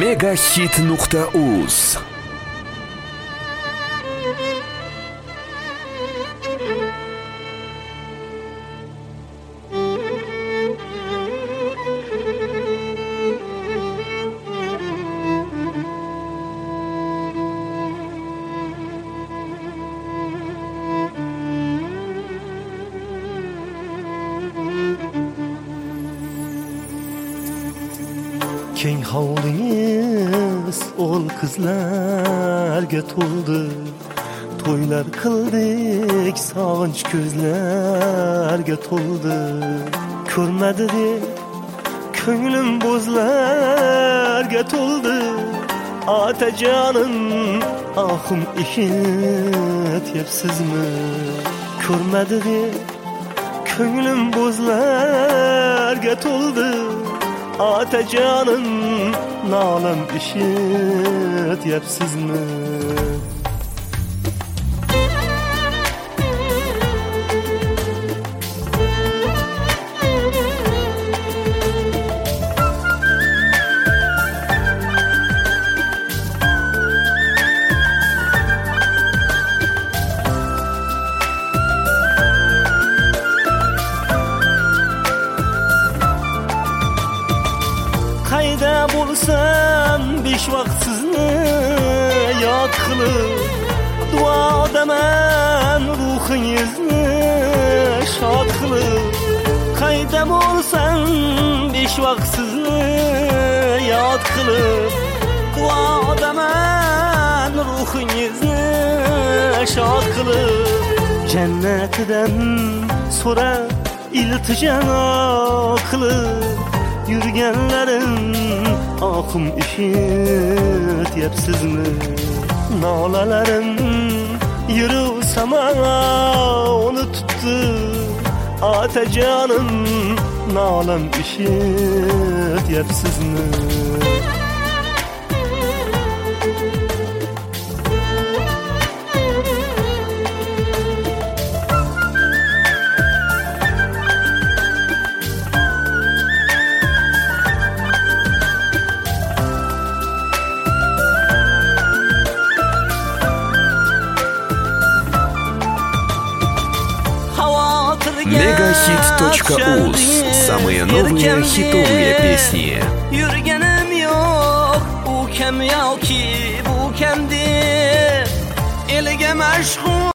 megahit.uz. Keng hovlingiz o'g'il qizlarga to'ldi, to'ylar qildik, sog'inch ko'zlarga to'ldi. Ko'rmadi deb ko'nglim bo'zlarga to'ldi. Otajonim, ohim eshityapsizmi? Ko'rmadi deb ko'nglim bo'zlarga to'ldi. Otajonim, nolam eshityapsizmi? Qayda bo'lsam besh vaqt sizni yod qilib, duodaman ruhingizni shod qilib. Qayda bo'lsam besh vaqt sizni yod qilib, duodaman ruhingizni shod qilib. Jannatidan so'rab iltijo qilib yurganlarim, ohim eshityapsizmi? Nolalarim yiru samoni tutdi. Otajonim, nolam eshityapsizmi? megahit.uz. Самые новые хитовые песни. Yurganim yo'q, u kam yoki bu kamdir. Eliga mashhur